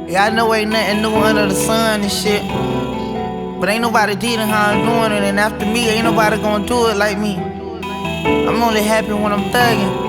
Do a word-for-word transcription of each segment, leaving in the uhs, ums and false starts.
Yeah, I know ain't nothing new under the sun and shit, but ain't nobody did it how I'm doing it, and after me, ain't nobody gonna do it like me. I'm only happy when I'm thugging.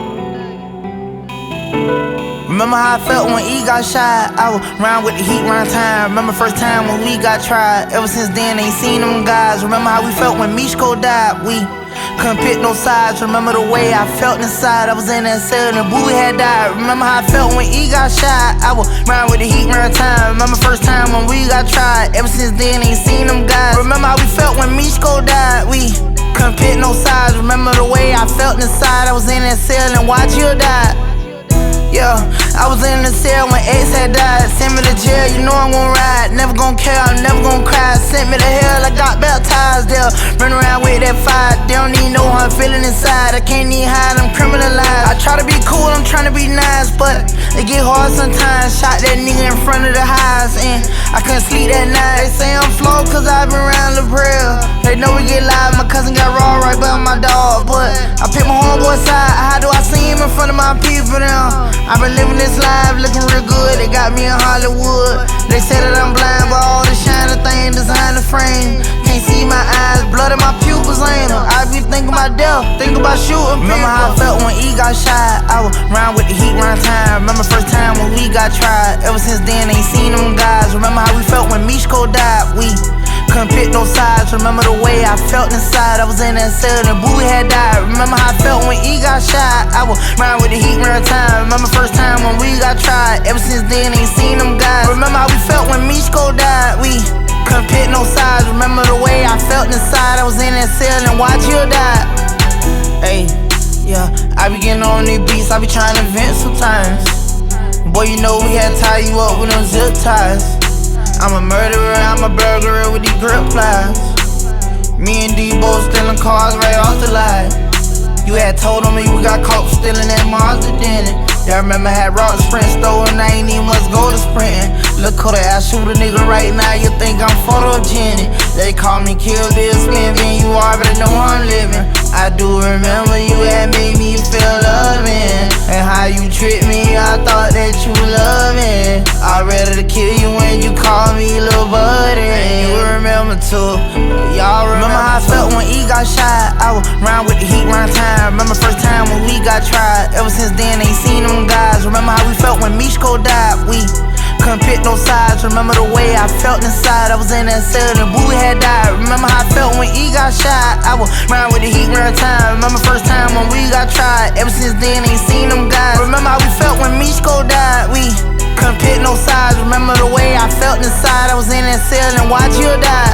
Remember how I felt when E got shot? I was round with the heat round time. Remember first time when we got tried. Ever since then, ain't seen them guys. Remember how we felt when Mishko died? We couldn't pick no sides. Remember the way I felt inside. I was in that cell and the boo had died. Remember how I felt when E got shot? I was round with the heat round time. Remember first time when we got tried. Ever since then, ain't seen them guys. Remember how we felt when Mishko died? We couldn't pick no sides. Remember the way I felt inside. I was in that cell and watch you die. Yeah, I was in the cell when Ace had died. Sent me to jail, you know I'm gon' ride. Never gon' care, I'm never gon' cry. Sent me to hell, I got baptized there. Run around with that fire, they don't even know how I'm feeling inside. I can't even hide, I'm criminalized. I try to be cool, I'm trying to be nice, but it get hard sometimes. Shot that nigga in front of the house, and I couldn't sleep that night. They say I'm flawed cause I been around the braille. They know we get live, my cousin got raw right by my dog, but I picked my homeboy side. How do I see him in front of my people now? I been living this life, looking real good. They got me in Hollywood. They say that I'm blind, but all the shiny thing designed the frame. Can't see my eyes, blood in my pupils ain't them. I be thinking about death, think about shooting people. Remember how I felt when E got shot? I was round with the heat round time. Remember first time when we got tried. Ever since then, ain't seen them guys. Remember how we felt when Mishko died? We couldn't pick no sides. Remember the way I felt inside. I was in that cell and the boo had died. Remember how I felt when E got shot? I was round with the heat round time. Remember first time when we got tried. Ever since then, ain't seen them guys. Remember how we felt when Mishko died? We couldn't pick no sides. Remember the way I felt inside. I was in that cell and watch you die. Hey, yeah, I be getting on these beats. I be trying to vent sometimes. Boy, you know we had to tie you up with them zip ties. I'm a murderer, I'm a burglar with these grip plies. Me and D both stealing cars right off the line. You had told on me we got caught stealing that Mazda, didn't it? Y'all remember I had rock sprint stolen, I ain't even must go to sprinting. Look, could I shoot a nigga right now, you think I'm photogenic. They call me Kill Bill Slimming, you already know I'm living. I do remember you had made me feel loving. And how you treat me, I thought that you loved me. I'm ready to kill you when you call me little buddy. And you remember too, y'all remember, remember how I felt when E got shot? I was round with the heat round time. Remember first time when we got tried. Ever since then, ain't seen them guys. Remember how we felt when Mishko died? We couldn't pick no sides. Remember the way I felt inside. I was in that cell and the boo had died. Remember how I felt when E got shot? I was round with the heat round time. Remember first time when we got tried. Ever since then, ain't seen them guys. Remember how we felt when Mishko died? We couldn't pick no sides. Remember the way I felt inside. I was in that cell and watch you die.